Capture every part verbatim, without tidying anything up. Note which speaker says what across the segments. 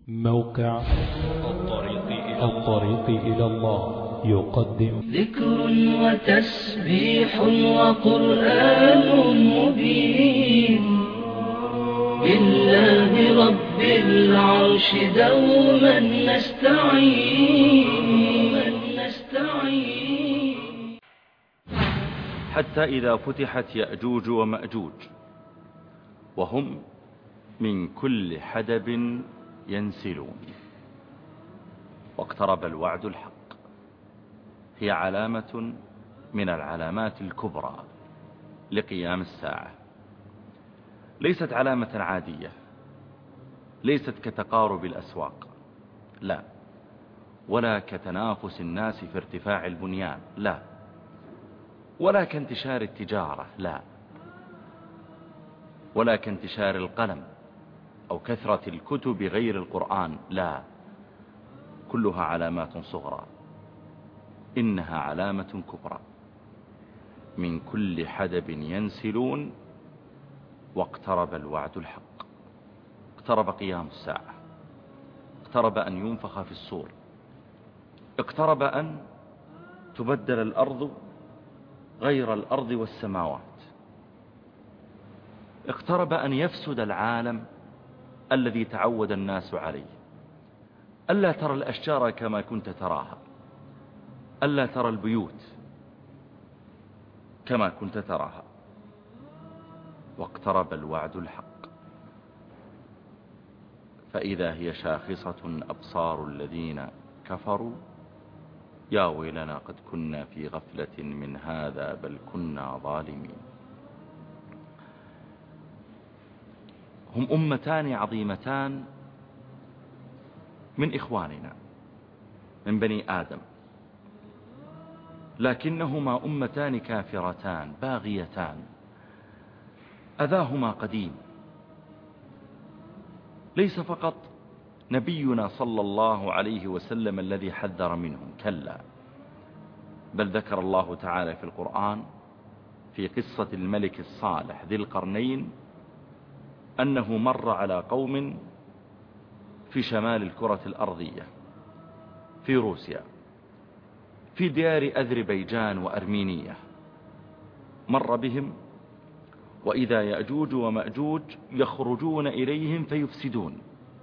Speaker 1: موقع الطريق إلى, الطريق إلى الله يقدم
Speaker 2: ذكر وتسبيح وقرآن مبين بالله رب العرش دوما نستعين نستعين
Speaker 3: حتى إذا فتحت يأجوج ومأجوج وهم من كل حدب ينسلون واقترب الوعد الحق. هي علامة من العلامات الكبرى لقيام الساعة، ليست علامة عادية، ليست كتقارب الأسواق، لا، ولا كتنافس الناس في ارتفاع البنيان، لا، ولا كانتشار التجارة، لا، ولا كانتشار القلم أو كثرة الكتب غير القرآن، لا، كلها علامات صغرى. إنها علامة كبرى. من كل حدب ينسلون واقترب الوعد الحق. اقترب قيام الساعة، اقترب أن ينفخ في الصور، اقترب أن تبدل الأرض غير الأرض والسماوات، اقترب أن يفسد العالم الذي تعود الناس عليه. ألا ترى الأشجار كما كنت تراها، ألا ترى البيوت كما كنت تراها. واقترب الوعد الحق، فإذا هي شاخصة أبصار الذين كفروا يا ويلنا قد كنا في غفلة من هذا بل كنا ظالمين. هم أمتان عظيمتان من إخواننا من بني آدم، لكنهما أمتان كافرتان باغيتان، أذاهما قديم. ليس فقط نبينا صلى الله عليه وسلم الذي حذر منهم، كلا، بل ذكر الله تعالى في القرآن في قصة الملك الصالح ذي القرنين أنه مر على قوم في شمال الكرة الأرضية في روسيا في ديار أذربيجان وأرمينية. مر بهم وإذا يأجوج ومأجوج يخرجون إليهم فيفسدون.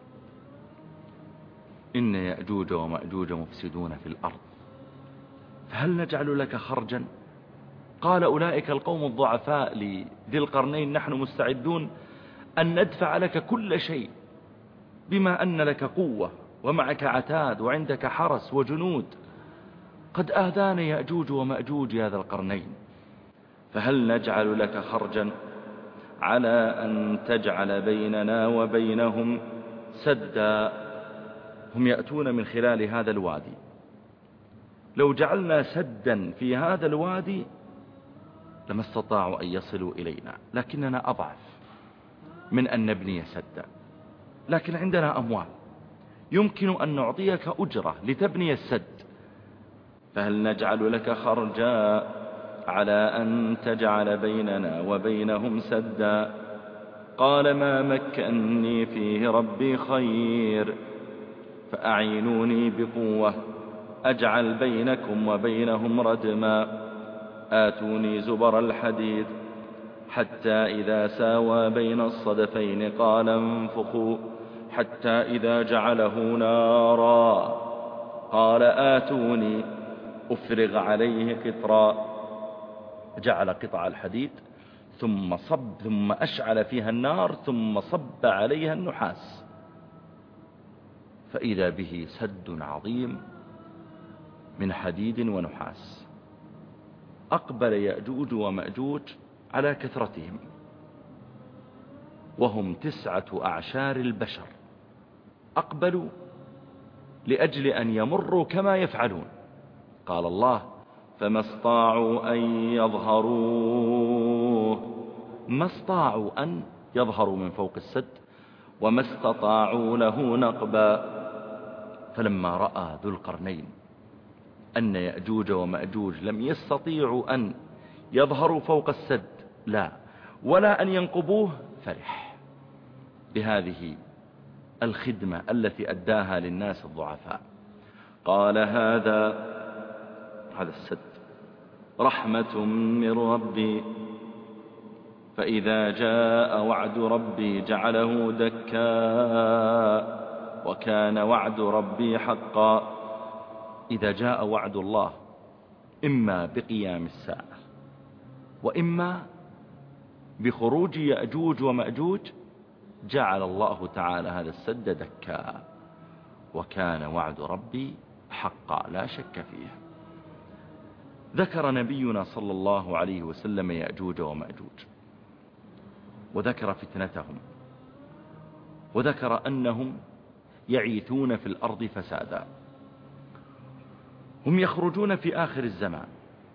Speaker 3: إن يأجوج ومأجوج مفسدون في الأرض فهل نجعل لك خرجا؟ قال أولئك القوم الضعفاء لذي القرنين نحن مستعدون أن ندفع لك كل شيء بما أن لك قوة ومعك عتاد وعندك حرس وجنود. قد آذانا يأجوج ومأجوج يا ذا القرنين، فهل نجعل لك خرجا على أن تجعل بيننا وبينهم سدا؟ هم يأتون من خلال هذا الوادي، لو جعلنا سدا في هذا الوادي لما استطاعوا أن يصلوا إلينا، لكننا أضعف من أن نبني سدا. لكن عندنا أموال يمكن أن نعطيك أجرة لتبني السد، فهل نجعل لك خرجا على أن تجعل بيننا وبينهم سدا؟ قال ما مكنني فيه ربي خير فأعينوني بقوة أجعل بينكم وبينهم ردما آتوني زبر الحديد حتى إذا ساوى بين الصدفين قال انفخوا حتى إذا جعله نارا قال آتوني أفرغ عليه قطرا. جعل قطع الحديد ثم صب ثم أشعل فيها النار ثم صب عليها النحاس، فإذا به سد عظيم من حديد ونحاس. أقبل يأجوج ومأجوج على كثرتهم وهم تسعة أعشار البشر، أقبلوا لأجل أن يمروا كما يفعلون. قال الله فما استطاعوا أن يظهروه، ما استطاعوا أن يظهروا من فوق السد وما استطاعوا له نقبا. فلما رأى ذو القرنين أن يأجوج ومأجوج لم يستطيعوا أن يظهروا فوق السد لا ولا أن ينقبوه فرح بهذه الخدمة التي أداها للناس الضعفاء. قال هذا هذا السد رحمة من ربي فإذا جاء وعد ربي جعله دكا وكان وعد ربي حقا. إذا جاء وعد الله إما بقيام الساعة وإما بخروج يأجوج ومأجوج جعل الله تعالى هذا السد دكا وكان وعد ربي حقا لا شك فيه. ذكر نبينا صلى الله عليه وسلم يأجوج ومأجوج وذكر فتنتهم وذكر أنهم يعيثون في الأرض فسادا. هم يخرجون في آخر الزمان،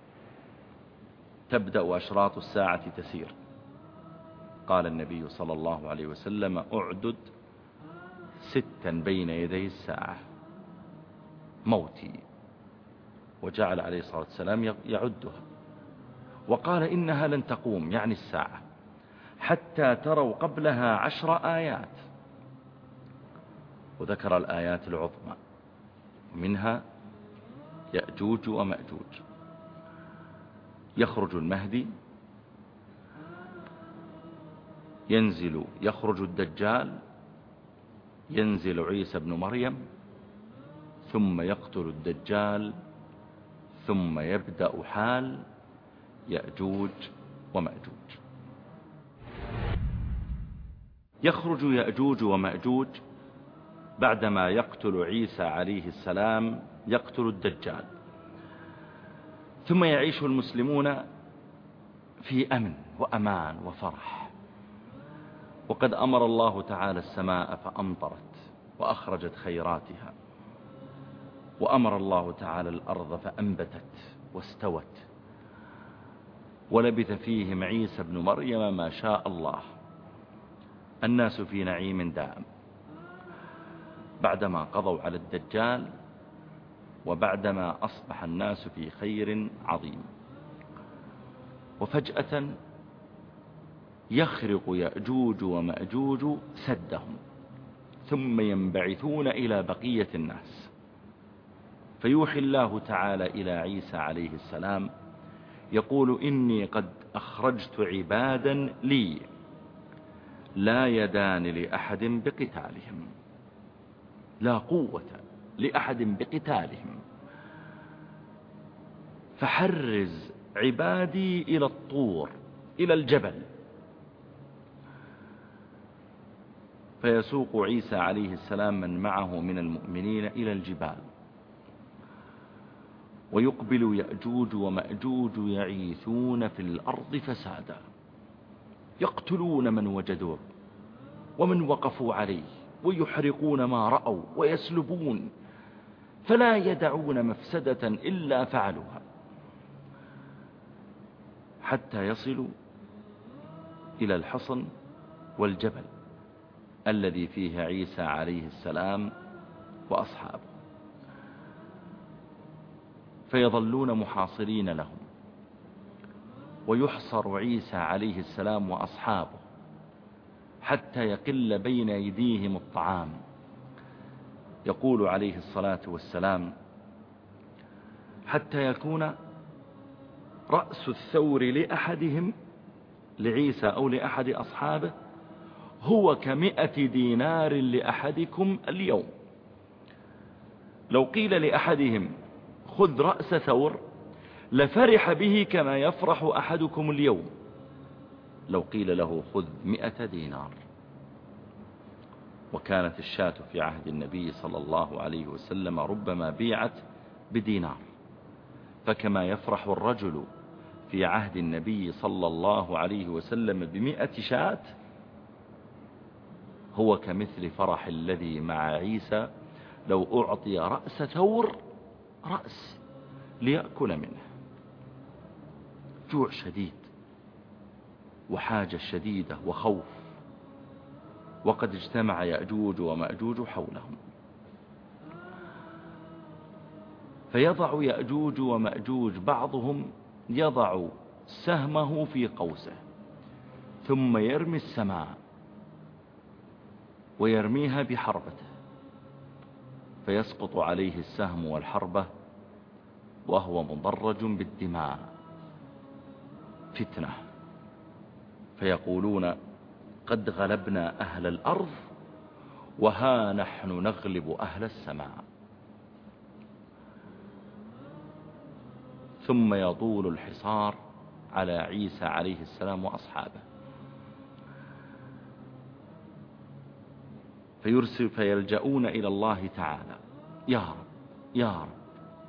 Speaker 3: تبدأ أشراط الساعة تسير. قال النبي صلى الله عليه وسلم أعدد ستا بين يدي الساعة موتي، وجعل عليه الصلاة والسلام يعدها وقال إنها لن تقوم يعني الساعة حتى تروا قبلها عشر آيات، وذكر الآيات العظمى منها يأجوج ومأجوج. يخرج المهدي، ينزل يخرج الدجال، ينزل عيسى بن مريم، ثم يقتل الدجال، ثم يبدأ حال يأجوج ومأجوج. يخرج يأجوج ومأجوج بعدما يقتل عيسى عليه السلام، يقتل الدجال، ثم يعيش المسلمون في أمن وأمان وفرح. وقد أمر الله تعالى السماء فأمطرت وأخرجت خيراتها، وأمر الله تعالى الأرض فأنبتت واستوت، ولبث فيهم عيسى بن مريم ما شاء الله. الناس في نعيم دائم بعدما قضوا على الدجال، وبعدما أصبح الناس في خير عظيم. وفجأة يخرق يأجوج ومأجوج سدهم، ثم ينبعثون إلى بقية الناس، فيوحي الله تعالى إلى عيسى عليه السلام يقول إني قد أخرجت عبادا لي لا يدان لأحد بقتالهم، لا قوة لأحد بقتالهم، فحرز عبادي إلى الطور إلى الجبل. فيسوق عيسى عليه السلام من معه من المؤمنين إلى الجبال، ويقبل يأجوج ومأجوج يعيثون في الأرض فسادا، يقتلون من وجدوه ومن وقفوا عليه، ويحرقون ما رأوا ويسلبون، فلا يدعون مفسدة إلا فعلوها، حتى يصلوا إلى الحصن والجبل الذي فيه عيسى عليه السلام وأصحابه، فيظلون محاصرين لهم، ويحصر عيسى عليه السلام وأصحابه حتى يقل بين أيديهم الطعام. يقول عليه الصلاة والسلام حتى يكون رأس الثور لأحدهم، لعيسى أو لأحد أصحابه، هو كمئة دينار لأحدكم اليوم. لو قيل لأحدهم خذ رأس ثور لفرح به كما يفرح أحدكم اليوم لو قيل له خذ مئة دينار. وكانت الشاة في عهد النبي صلى الله عليه وسلم ربما بيعت بدينار، فكما يفرح الرجل في عهد النبي صلى الله عليه وسلم بمئة شاة، هو كمثل فرح الذي مع عيسى لو أعطي رأس ثور، رأس ليأكل منه. جوع شديد وحاجة شديدة وخوف، وقد اجتمع يأجوج ومأجوج حولهم. فيضع يأجوج ومأجوج بعضهم يضع سهمه في قوسه ثم يرمي السماء، ويرميها بحربته فيسقط عليه السهم والحربة وهو مضرج بالدماء. فتنة. فيقولون قد غلبنا أهل الأرض وها نحن نغلب أهل السماء. ثم يطول الحصار على عيسى عليه السلام وأصحابه، فيرسل فيلجؤون إلى الله تعالى: يا رب يا رب.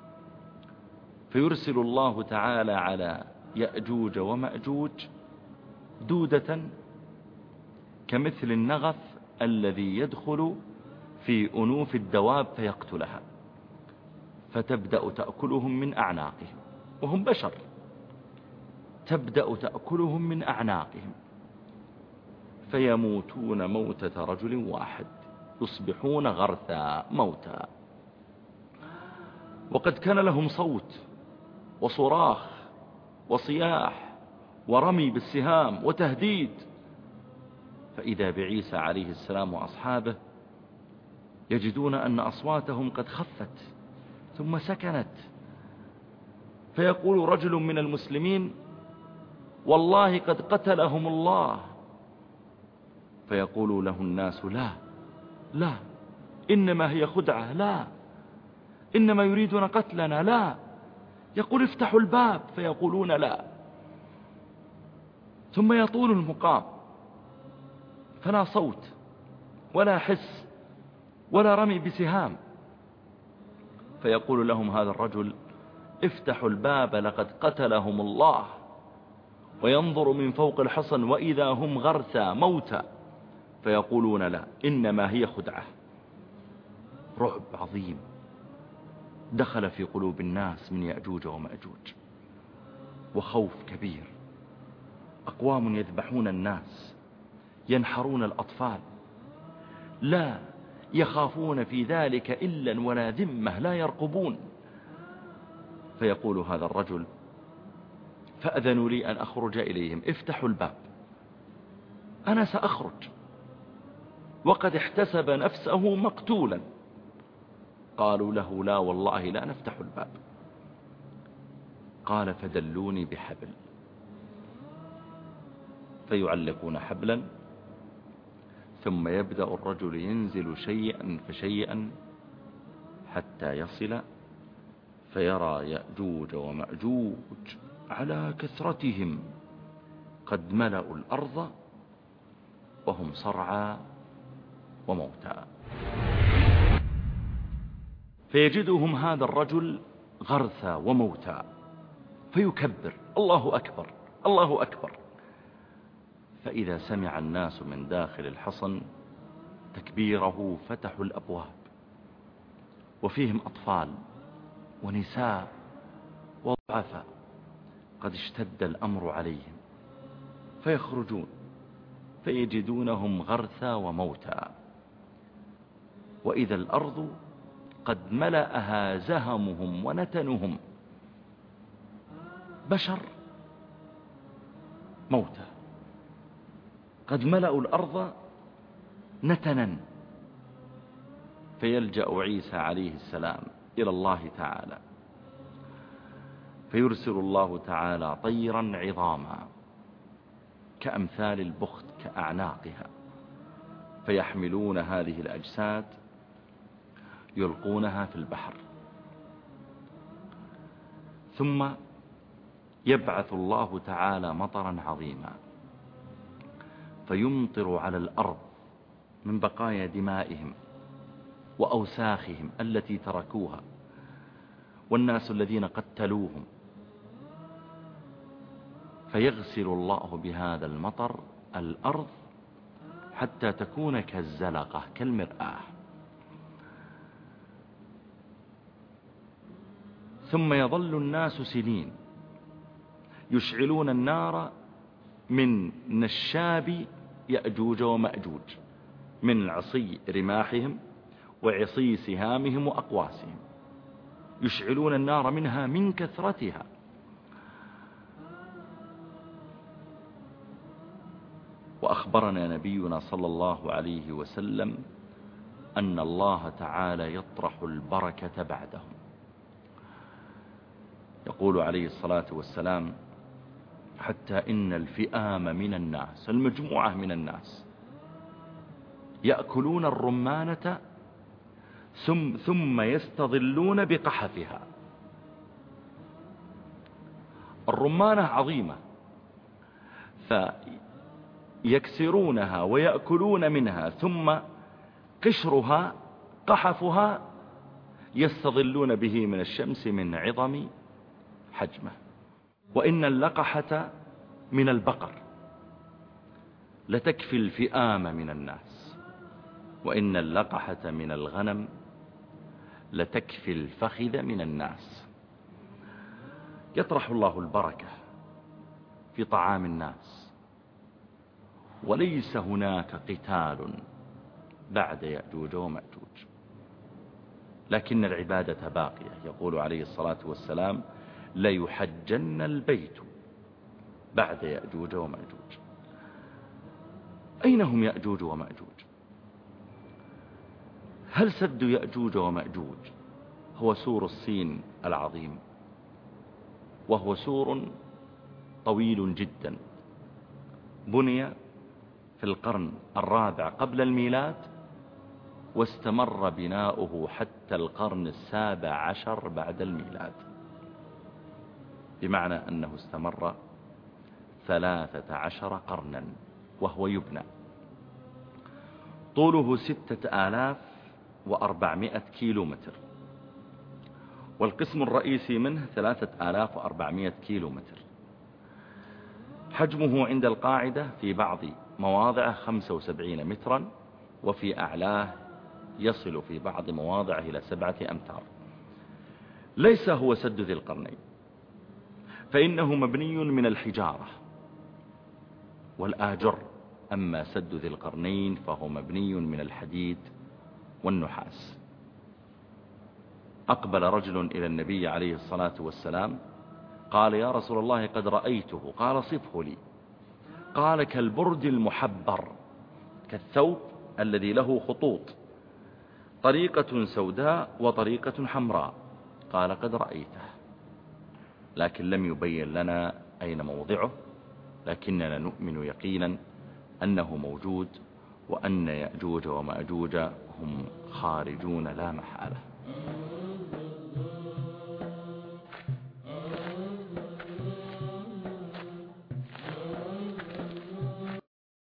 Speaker 3: فيرسل الله تعالى على يأجوج ومأجوج دودة كمثل النغف الذي يدخل في أنوف الدواب فيقتلها، فتبدأ تأكلهم من أعناقهم، وهم بشر، تبدأ تأكلهم من أعناقهم فيموتون موتة رجل واحد، يصبحون غرثا موتى. وقد كان لهم صوت وصراخ وصياح ورمي بالسهام وتهديد، فإذا بعيسى عليه السلام وأصحابه يجدون أن أصواتهم قد خفت ثم سكنت. فيقول رجل من المسلمين: والله قد قتلهم الله. فيقول له الناس: لا لا، إنما هي خدعة، لا، إنما يريدون قتلنا، لا. يقول: افتحوا الباب، فيقولون لا. ثم يطول المقام فلا صوت ولا حس ولا رمي بسهام. فيقول لهم هذا الرجل: افتحوا الباب لقد قتلهم الله. وينظر من فوق الحصن وإذا هم غرثى موتى، فيقولون لا، إنما هي خدعة. رعب عظيم دخل في قلوب الناس من يأجوج ومأجوج، وخوف كبير. أقوام يذبحون الناس، ينحرون الأطفال، لا يخافون في ذلك إلا ولا ذمة، لا يرقبون. فيقول هذا الرجل: فأذنوا لي أن أخرج إليهم، افتحوا الباب، أنا سأخرج. وقد احتسب نفسه مقتولا. قالوا له: لا والله لا نفتح الباب. قال: فدلوني بحبل. فيعلقون حبلا، ثم يبدأ الرجل ينزل شيئا فشيئا حتى يصل، فيرى يأجوج ومأجوج على كثرتهم قد ملأوا الأرض وهم صرعى وموتى. فيجدهم هذا الرجل غرثى وموتى، فيكبر: الله أكبر الله أكبر. فإذا سمع الناس من داخل الحصن تكبيره فتحوا الأبواب، وفيهم أطفال ونساء وضعفاء قد اشتد الأمر عليهم، فيخرجون فيجدونهم غرثى وموتى، وإذا الأرض قد ملأها زهمهم ونتنهم، بشر موتى قد ملأوا الأرض نتنا. فيلجأ عيسى عليه السلام إلى الله تعالى، فيرسل الله تعالى طيرا عظاما كأمثال البخت كأعناقها، فيحملون هذه الأجساد يلقونها في البحر. ثم يبعث الله تعالى مطرا عظيما، فيمطر على الأرض من بقايا دمائهم وأوساخهم التي تركوها والناس الذين قتلوهم، فيغسل الله بهذا المطر الأرض حتى تكون كالزلقة كالمرآة. ثم يظل الناس سنين يشعلون النار من نشاب يأجوج ومأجوج، من عصي رماحهم وعصي سهامهم وأقواسهم، يشعلون النار منها من كثرتها. وأخبرنا نبينا صلى الله عليه وسلم أن الله تعالى يطرح البركة بعدهم. يقول عليه الصلاة والسلام: حتى إن الفئام من الناس، المجموعة من الناس، يأكلون الرمانة ثم, ثم يستظلون بقحفها. الرمانة عظيمة، فيكسرونها ويأكلون منها، ثم قشرها قحفها يستظلون به من الشمس من عظم حجمه. وإن اللقحة من البقر لتكفي الفئام من الناس، وإن اللقحة من الغنم لتكفي الفخذ من الناس. يطرح الله البركة في طعام الناس، وليس هناك قتال بعد يأجوج ومأجوج، لكن العبادة باقية. يقول عليه الصلاة والسلام: ليحجن البيت بعد يأجوج ومأجوج. أين هم يأجوج ومأجوج؟ هل سد يأجوج ومأجوج هو سور الصين العظيم؟ وهو سور طويل جدا، بني في القرن الرابع قبل الميلاد، واستمر بناؤه حتى القرن السابع عشر بعد الميلاد، بمعنى أنه استمر ثلاثة عشر قرنا وهو يبنى. طوله ستة آلاف وأربعمائة كيلو متر، والقسم الرئيسي منه ثلاثة آلاف وأربعمائة كيلو متر. حجمه عند القاعدة في بعض مواضعه خمسة وسبعين مترا، وفي أعلاه يصل في بعض مواضعه إلى سبعة أمتار. ليس هو سد ذي القرنين، فإنه مبني من الحجارة والآجر، أما سد ذي القرنين فهو مبني من الحديد والنحاس. أقبل رجل إلى النبي عليه الصلاة والسلام قال: يا رسول الله قد رأيته. قال: صفه لي. قال: كالبرد المحبر، كالثوب الذي له خطوط، طريقة سوداء وطريقة حمراء. قال: قد رأيته، لكن لم يبين لنا أين موضعه، لكننا نؤمن يقينا أنه موجود، وأن يأجوج ومأجوج هم خارجون لا محالة.